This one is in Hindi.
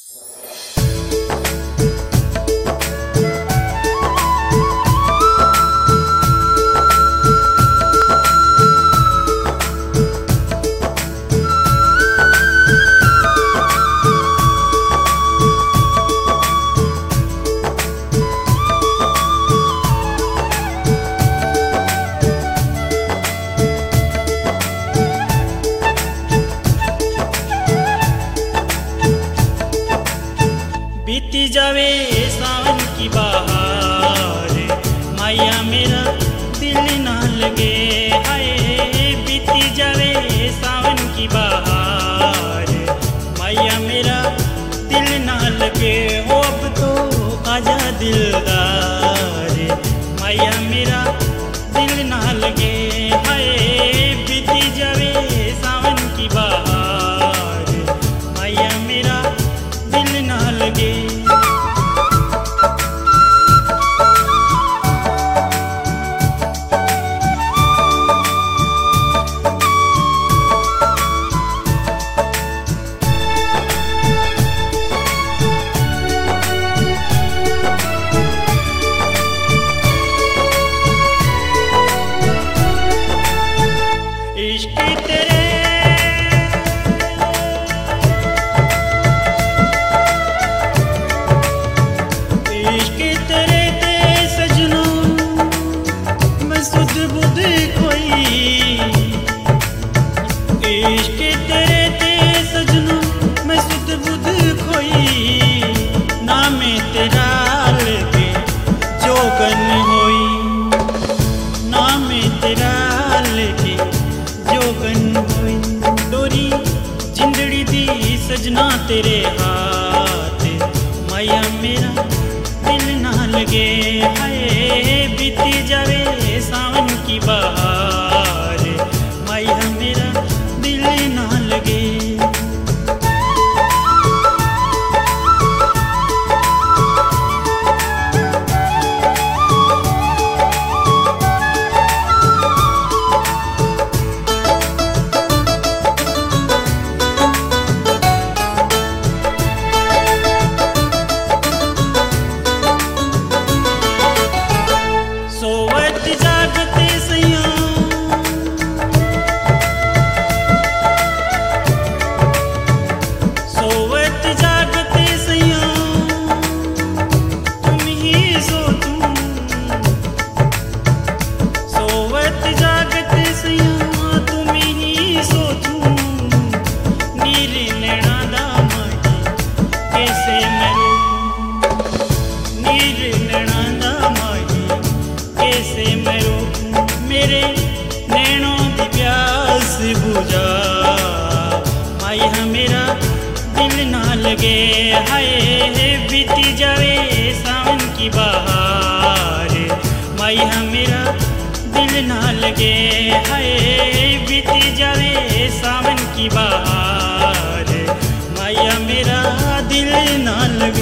बीती जावे सावन की बहार, माया मेरा दिल ना लगे। हाय बीती जावे सावन की बहार, माया मेरा दिल ना लगे। हो अब तो आजा दिलदार, माया मेरा दिल ना लगे। हाय बीती जावे सावन की बहार, माया मेरा दिल ना लगे। इश्क तेरे इश्क तेरे ते सजना मैं सुध बुध खोई। इश्क तेरे ते सजना मैं सुध बुध खोई। ना मैं तेरा लगे जोगन होई, ना मैं तेरा लगे जोगन होई। डोरी जिंदड़ी दी सजना तेरे हाथ, माया मेरा दिल ना लगे। हाय बीती जावे सावन की बहार, माया मेरा दिल ना लगे। सोवत जागते सैया सोवत जागते सैया तुम ही सो तुम। सोवत जागते सैया तुम ही सो तुम। नीर नैना दा माही कैसे मैं रोकूं, नीर नैना दा माही कैसे मैं रोकूं। मेरे नैनों की प्यास बुझा, माया मेरा दिल ना लगे। हाय बीती जावे सावन की बहार, माया मेरा दिल ना लगे। हाय बीती जावे सावन की बहार, माया मेरा दिल ना लगे।